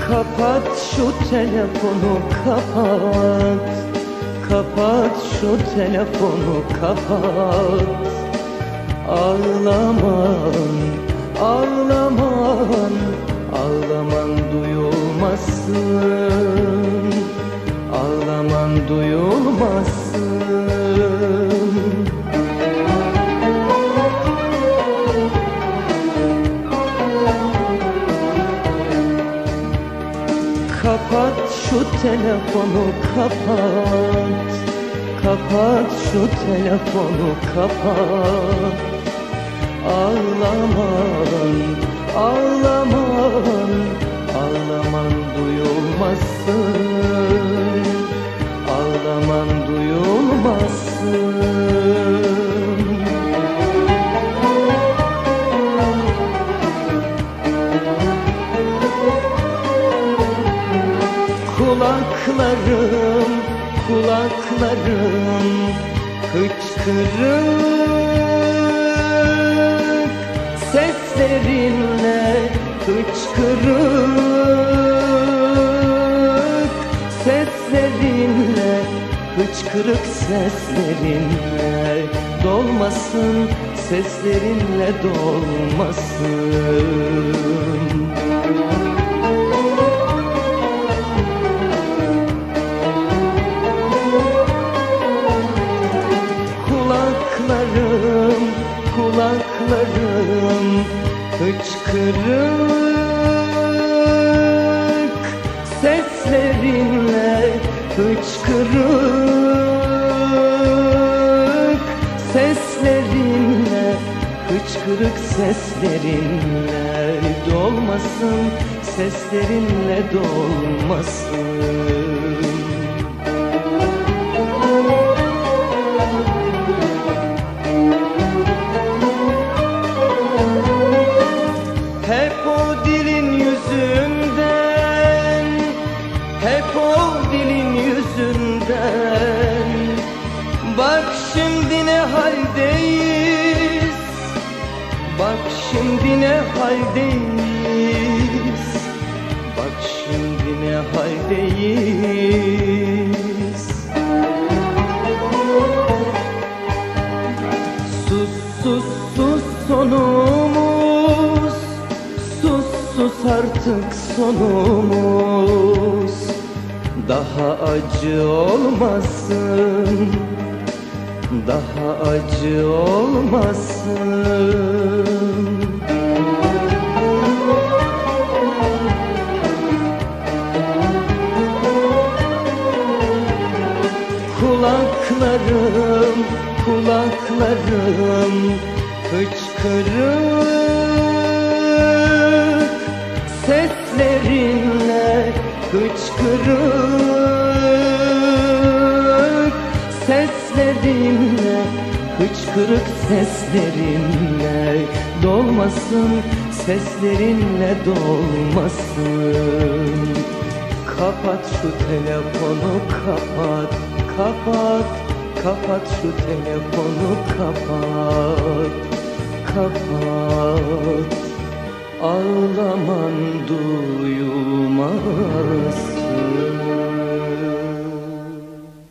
Kapat şu telefonu, kapat. Kapat şu telefonu, kapat. Ağlaman, ağlaman, ağlaman duyulmasın. Ağlaman duyulmasın. Kapat şu telefonu, kapat. Kapat şu telefonu, kapat. Ağlaman, ağlaman, ağlaman duyulmasın. Ağlaman duyulmasın. Kulaklarım, kulaklarım hıçkırık seslerinle, hıçkırık seslerinle, hıçkırık seslerinle dolmasın, seslerinle dolmasın. Kulaklarım, kulaklarım hıçkırık seslerinle, hıçkırık seslerinle, hıçkırık seslerinle dolmasın, seslerinle dolmasın. Hep o dilin yüzünden, hep o dilin yüzünden. Bak şimdi ne haldeyiz, bak şimdi ne haldeyiz, bak şimdi ne haldeyiz. Sus sus sus sonumuz, sus sus artık sonumuz. Daha acı olmasın, daha acı olmasın. Kulaklarım, kulaklarım hıçkırık seslerinle, hıçkırık seslerinle, hıçkırık seslerinle dolmasın, seslerinle dolmasın. Kapat şu telefonu, kapat. Kapat, kapat şu telefonu, kapat. Kapat, ağlaman dur.